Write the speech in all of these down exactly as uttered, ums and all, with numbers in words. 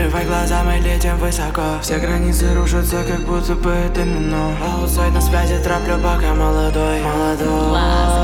Закрывай глаза, мы летим высоко. Все границы рушатся, как будто бы домино. Аутсайд на связи, траплю, пока молодой. Молодой.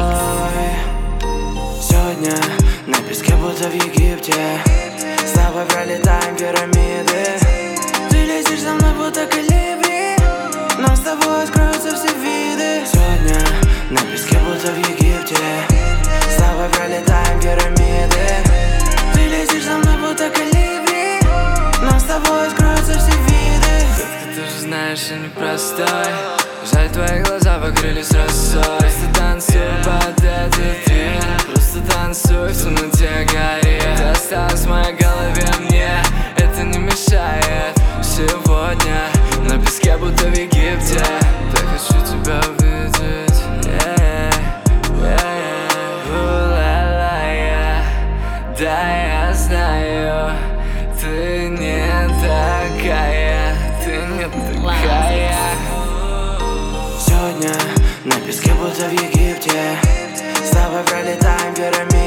Сегодня на песке, будто в Египте. С тобой пролетаем пирамиды. Ты летишь за мной, будто колибри, но с тобой откроются все виды. Сегодня на песке, будто в Египте. С тобой пролетаем пирамиды. Ты летишь за мной, будто колибри, но с тобой откроются все виды. Детка, ты же знаешь, я непростой. Жаль, твои глаза покрылись росой. Просто танцуй под этот ритм. Просто танцуй, в темноте гори. Ты осталась в моей голове, мне это не мешает. Сегодня на песке, будто в Египте. Так хочу тебя увидеть, yeah, yeah. У-ла-ла, я, да, я знаю, ты не такая, ты не такая. Сегодня на песке, будто в Египте. С тобой пролетаем пирамиды.